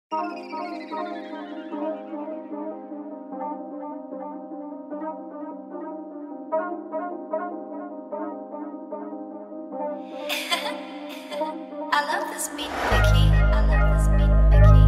I love this beat, Mickey. I love this beat, Mickey.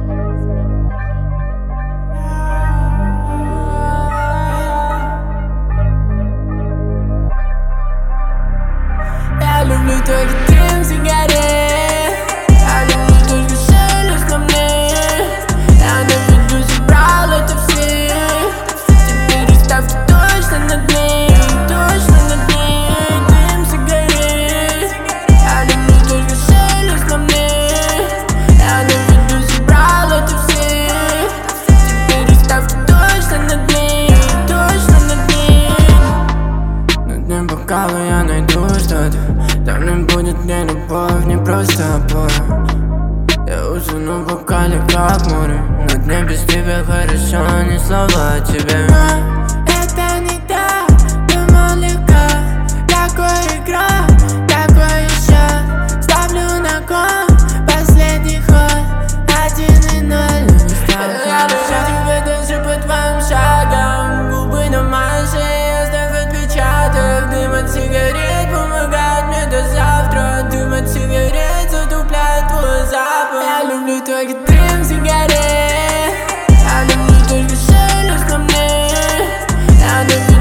Я люблю только дым сигарет. Я люблю только шелест на мне. Я наведусь и брал это все. Теперь ставки точно над ней. Точно над ней. Дым сигарет. Я люблю только шелест на мне. Я наведусь и брал это все. Теперь ставки точно над ней. Точно над ней. Над ним бокала я найду что-то. Там не будет мне любовь, не просто опора. Я усну в бокале как море. На дне без тебя хорошо, ни слова о тебе. Это не так, думал легко. Такой игра, такой еще. Ставлю на кон, последний ход. 1-0. Я душа тебе даже по твоим шагам. Губы на маше, оставь отпечаток. Дым от сигарет помогает мне до завтра. Дым от сигарет затупляет твой запах. Я люблю только дым сигарет. Я люблю только шелест на мне. Я люблю